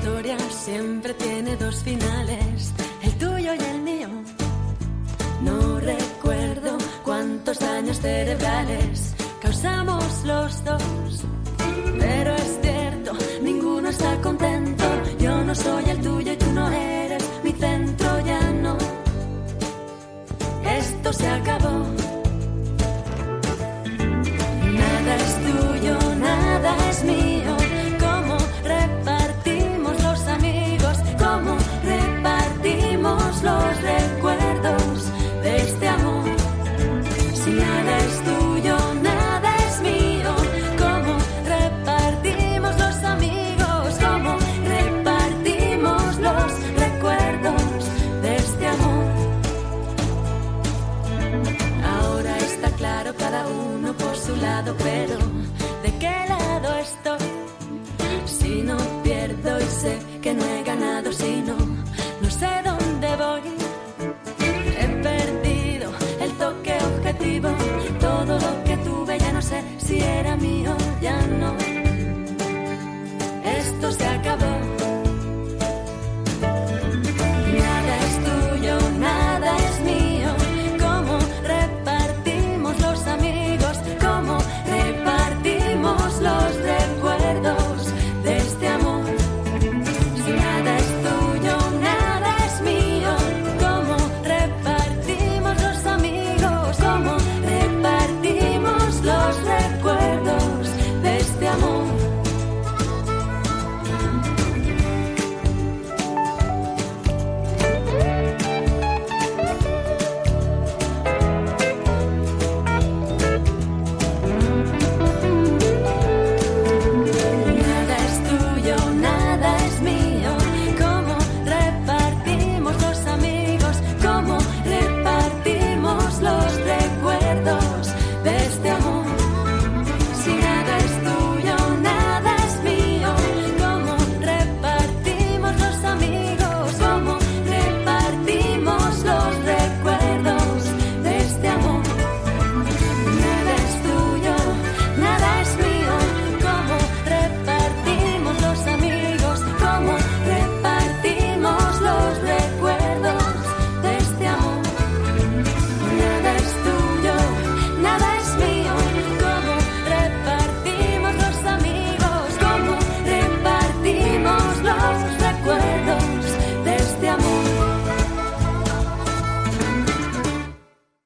historia siempre tiene dos finales, el tuyo y el mío. No recuerdo cuántos daños cerebrales causamos los dos, pero es cierto, ninguno está contento. Yo no soy el tuyo y tú no eres mi centro, ya no. Esto se acabó.